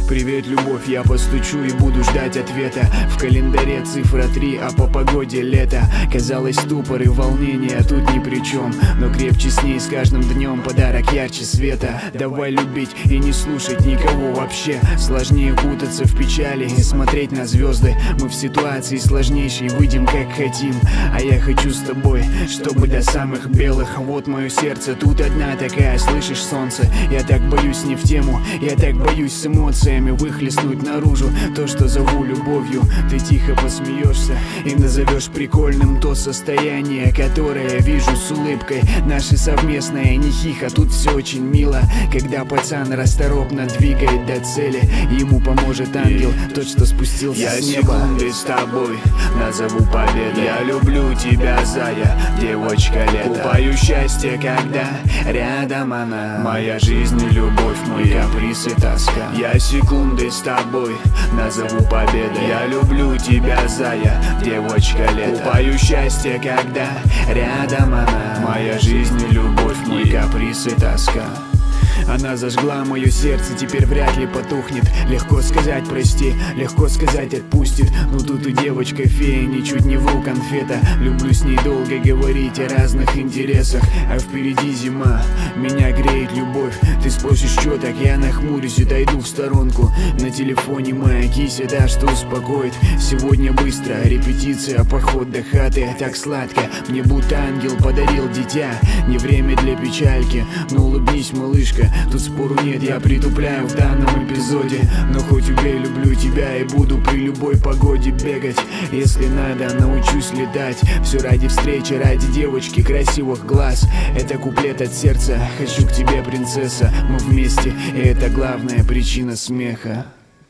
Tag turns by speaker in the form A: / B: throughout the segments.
A: Привет, любовь, я постучу и буду ждать ответа. В календаре цифра 3, а по погоде лето. Казалось, ступор и волнение тут ни при чем, но крепче с ней с каждым днем, подарок ярче света. Давай любить и не слушать никого вообще. Сложнее кутаться в печали и смотреть на звезды. Мы в ситуации сложнейшей выйдем как хотим, а я хочу с тобой, чтобы до самых белых. Вот мое сердце, тут одна такая, слышишь, солнце? Я так боюсь не в тему, я так боюсь с эмоциями выхлестнуть наружу то, что зову любовью. Ты тихо посмеешься и назовешь прикольным то состояние, которое вижу с улыбкой. Наше совместное нехихо, тут все очень мило. Когда пацан расторопно двигает до цели, ему поможет ангел, тот, что спустился с неба.
B: Я секунды с тобой назову победой. Я люблю тебя, зая, девочка лета. Купаю счастье, когда рядом она. Моя жизнь и любовь, мой каприз и тоска. Я секунды с тобой назову победой. Я люблю тебя, зая, девочка лета. Купаю счастье, когда рядом она. Моя жизнь и любовь, мой каприз и тоска.
A: Она зажгла мое сердце, теперь вряд ли потухнет. Легко сказать прости, легко сказать отпустит. Но тут и девочка фея, ничуть не вру, конфета. Люблю с ней долго говорить о разных интересах, а впереди зима, меня греет любовь. Ты спросишь, что так, я нахмурюсь и дойду в сторонку. На телефоне моя кися, да, что успокоит. Сегодня быстро, репетиция, поход до хаты. Так сладко, мне будто ангел подарил дитя. Не время для печальки, но улыбнись, малышка. Тут спору нет, я притупляю в данном эпизоде. Но хоть убей, люблю тебя и буду при любой погоде бегать. Если надо, научусь летать. Все ради встречи, ради девочки, красивых глаз. Это куплет от сердца, хочу к тебе, принцесса. Мы вместе, и это главная причина смеха.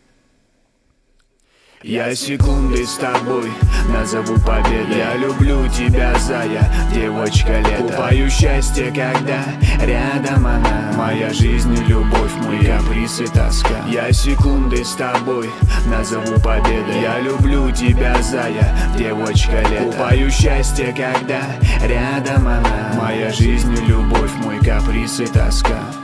B: Я секунды с тобой назову победой. Я люблю тебя, зая, девочка лета. Купаю счастье, когда рядом она. Моя жизнь и любовь, мой каприз и тоска. Я секунды с тобой назову победой. Я люблю тебя, зая, девочка лета. Купаю счастье, когда рядом она. Моя жизнь и любовь, мой каприз и тоска.